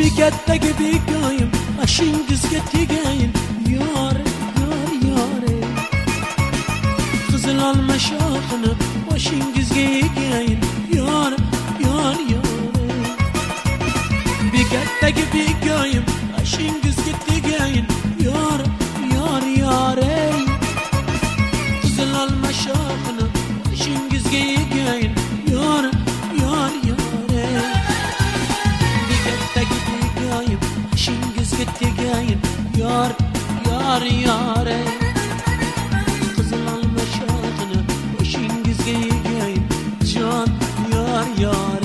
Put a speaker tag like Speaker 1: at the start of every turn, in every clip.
Speaker 1: bekatdagi bekoyim ashingizga tegayin yor yor yore qizil olma shoxini boshingizga egayin yor yor yore bekatdagi bekoyim ashingizga tegayin yor yor yore qizil olma shoxini boshingizga egayin yor yor yore bekatdagi bekoyim ashingizga tegayin yor yor yore qizil olma shoxini boshingizga egayin jon yor yore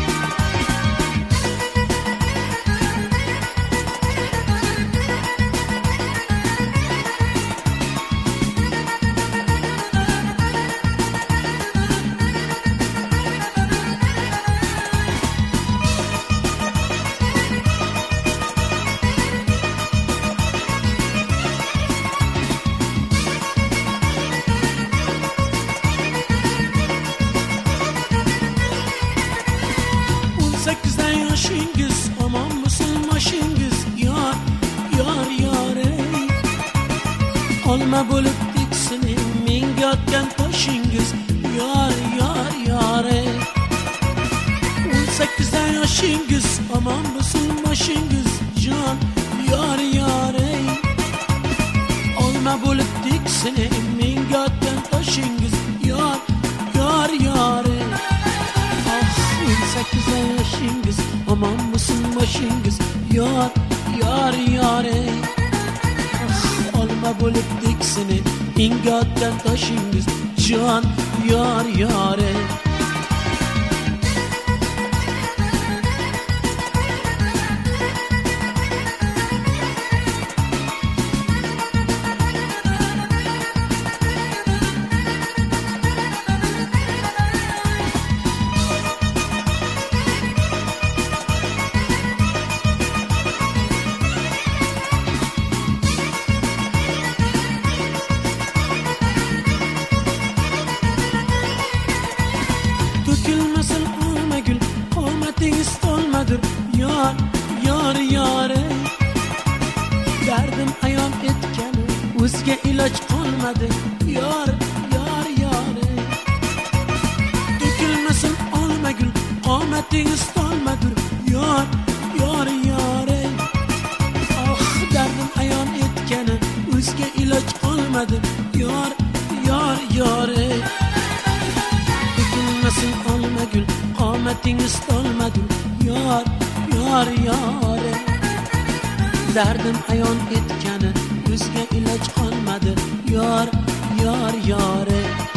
Speaker 1: Yaşıngiz aman mısın maşingiz yar yar yar ey olma bo'lib teksin menga otgan toshingiz yar yar yar ey 18 yaşıngiz aman mısın maşingiz jon yar yar ey olma bo'lib teksin menga otgan toshingiz yar yar yar ey 18 yaşıngiz aman mısın başıngiz yar yar yar ey olma bo'lib teksini menga otgan toshingiz jon yar yar ey Dökülmesin olma gül, qomatingiz tolmadır yar, yar, yar ey derdim ayon etgani, o'zga iloj qolmadi yar, yar, yar ey Dökülmesin olma gül, qomatingiz tolmadır yar, yar, yar ey Ah derdim ayon etgani, o'zga iloj qolmadi yar, yar, yar ey Dökülmesin olma gül, qomatingiz tolmadur yar, yar, yar ey Derdim ayon etgani, o'zga iloj qolmadi yar, yar, yar ey